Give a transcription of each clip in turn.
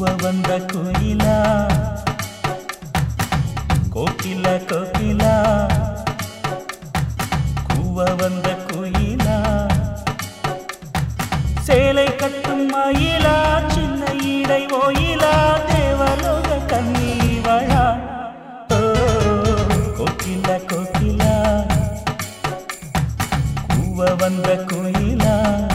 வந்த குயிலா கோகிலா கோகிலா கூவ வந்த குயிலா சேலை கட்டும் மயிலா சின்ன இடை ஓயிலா தேவலோக கண்ணீவழா கோகிலா கோகிலா கூவ வந்த குயிலா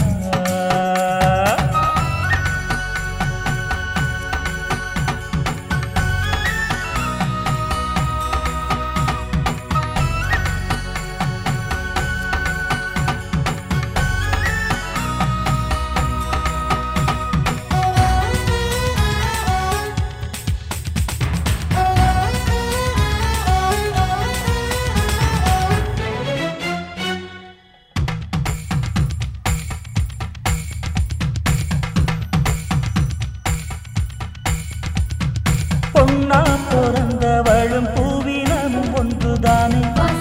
பொன்னா பிறந்தவளும் பூவினமும் ஒன்றுதானே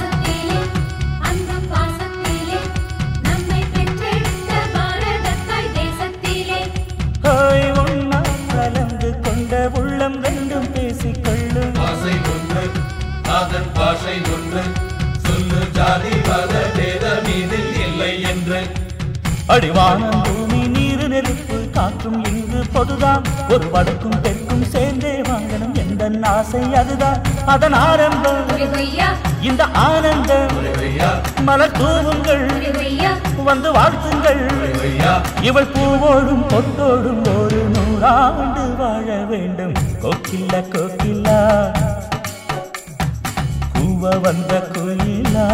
ஒன்னா கலந்து கொண்ட உள்ளம் ரெண்டும் பேசிக்கொள்ளும் ஆசை ஒன்று அதன் பாஷை ஒன்று சொல்லு ஜாதி மத பேதம் இதில் இல்லை என்று அடிவானம் பூமி நீரு நெருப்பு காற்றும் இங்கு பொதுதான் ஒரு வடக்கும் தெற்கும் சேர்ந்தே வாங்கணும் எந்த ஆசை அதுதான் அதன் ஆரம்பம் இந்த ஆனந்தம் மலர் தூவுங்கள் வந்து வாழ்த்துங்கள் இவள் பூவோடும் பொட்டோடும் ஒரு 100 ஆண்டு வாழ வேண்டும் கோகிலா கோகிலா கூவ வந்த குயிலா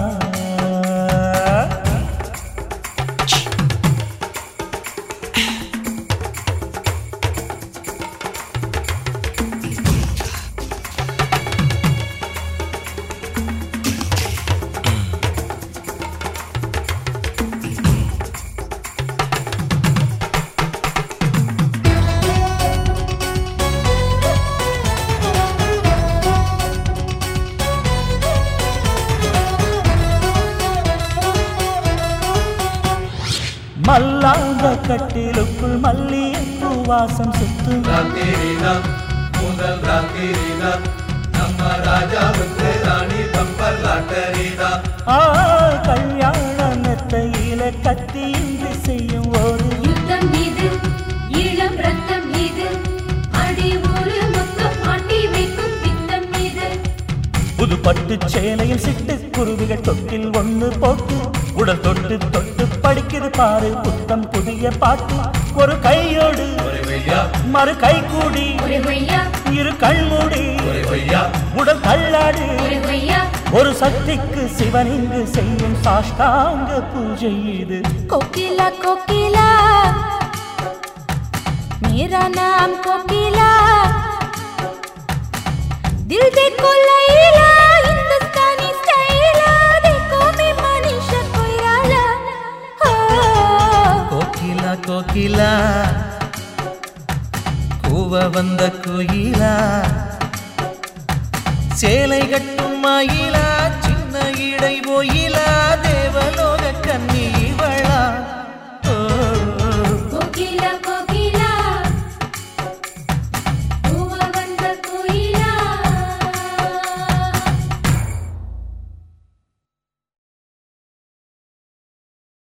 மல்லாந்த கட்டிலுக்குள் மல்லிகைப்பூ வாசம் சுத்தும் முதல் ராத்திரினா நம்ம ராஜாவுக்கு ராணி பம்பர் லாட்டரினா கல்யாண மெத்தையில கத்தியின்றி செய்யும் ஒரு யுத்தம் மீது ஈழம் ரத்தம் மீது அடி ஒரு மொத்தம் மாட்டி வைக்கும் பித்தம் மீது புது பட்டு சேலையில் சிட்டு குருவிகள் தொட்டில் ஒன்று போட்டு உடல் தொட்டு தொட்டு படிக்குது பாரு புத்தம் புதிய பாட்டு ஒரு கையோடு மறு கை கூடி இரு கண்மூடி உடல் தள்ளாடி ஒரு சக்திக்கு சிவன் இங்கு செய்யும் சாஷ்டாங்க பூஜை இது कोकिला कोकिला मेरा नाम कोकिला दिल देखो लैला हिंदुस्तानी स्टाइला देखो मैं मनीषा कोइराला கோகிலா கோகிலா கூவ வந்த குயிலா சேலை கட்டும் மயிலா சின்ன இடை ஓயிலா